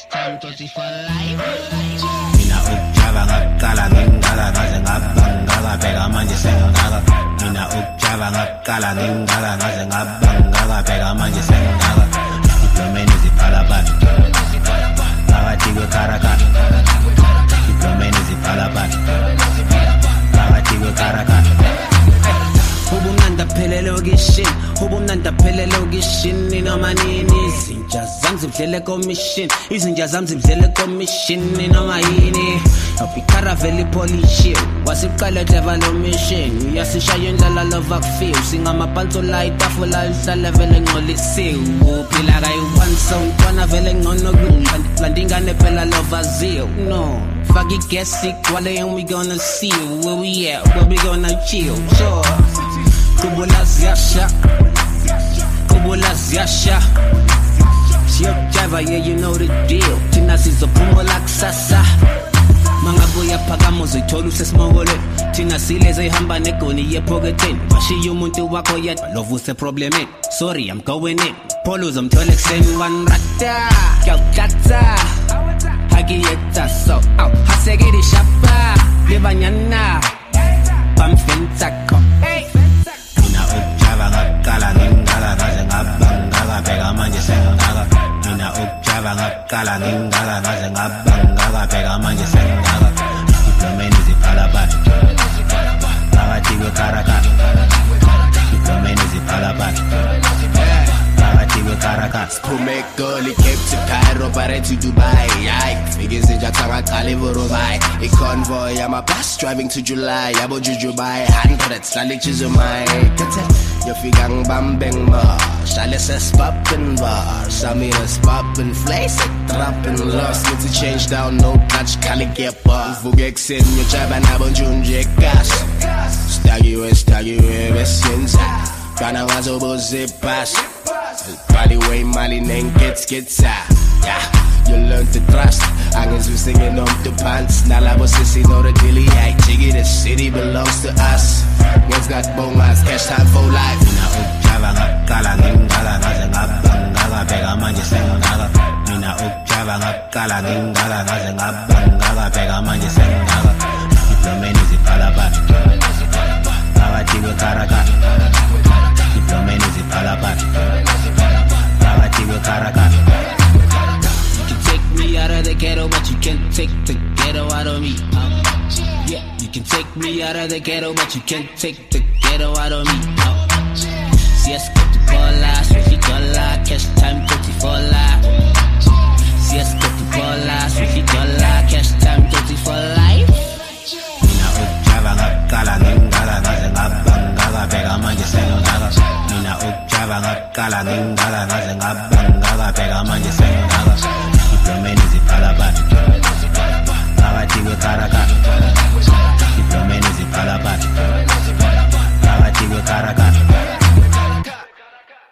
time tothi for life. Mina ukujava ngaqala ngingaka ngaze ngabangaka bheka manje sengaka. Mina ukujava ngaqala ngingaka ngaze ngabangaka bheka manje sengaka. Diplomeni ziphalaphala phakathi kwekarakata. Diplomeni ziphalaphala phakathi kwekarakata. Ubumnandi aphelele ukishini, ubumnandi aphelele ukishini noma nini. Izinja zami zibudlele commission, izinja zami zibudlele commission noma yini. Opikaraveli polishi, wasiqala devalo mission. Uyasishaya indlala love akufeel, singamaphansi la itafula lihlala vele ngcolisiwe. Uphila kayi-one so ntwana vele ngcono kulandi ingane phela love azio. No, fuck it, get sick, wale and we gonna see where we at, where we gonna chill, sure. Kubula ziyasha, kubula ziyasha. Siyokujava, yeah, you know the deal. Thina sizophumula kusasa. Mangabuya phakama uzithola usesimokole. Thina sileze ihamba negoni yephoketheni. Bashiya umuntu wakho yedwa love useproblemeni. Sorry, I'm going in. Polo uzomthola ekuseni wanrata. Kuyawuthatha hakiyetha so hasekeli shapa lebanyana bamfentsako. Ngaqala ngingaka ngaze ngabangaka bheka manje sengaka. Mina ukujava ngaqala ngingaka ngaze ngabangaka bheka manje sengaka. Diplomeni ziphalaphala phakathi kwekarakata. Diplomeni ziphalaphala phakathi kwekarakata. Siphume eGoli, Cape to Cairo, bare to Dubai. Fike izinja ngaqala eVurubai. I-convoy yama-bus driving to July. Yabo Jujubai, hundreds lale Chizumai. Yofika ngibambe ngima, shale sesipoppin' bar. Samina spoppin' flakes, droppin' lost. Need to change down, no touch, kali get bar. Uvuke ekuseni ngiyojaba nabo njunje ekasi. Stakiwe besenza, kana wazobuza ibhasi. Body way mali nengetsa. Yeah, you learn to trust. Angizwise ngenomntu phansi nalabo sisi know the deal. Jiggy, the city belongs to us. One's got bongas, cash time for life. Mina ukujava ngaqala ngingaka ngaze ngabangaka bheka manje sengaka. Mina ukujava ngaqala ngingaka ngaze ngabangaka bheka manje sengaka. Diplomeni ziphalaphala phakathi kwekarakata. Diplomeni ziphalaphala phakathi kwekarakata. Me out of the ghetto, but you can't take the ghetto out of me. Yeah, you can take me out of the ghetto, but you can't take the ghetto out of me. Si es que tu cola, sushi cola, cash time 34 la. Si es que tu cola, sushi cola, cash time 34 life. Mina ukujava ngaqala ngingaka ngaze ngabangaka bheka manje sengaka. Mina ukujava ngaqala ngingaka ngaze ngabangaka bheka manje sengaka. Diplomeni ziphalaphala phakathi kwekarakata.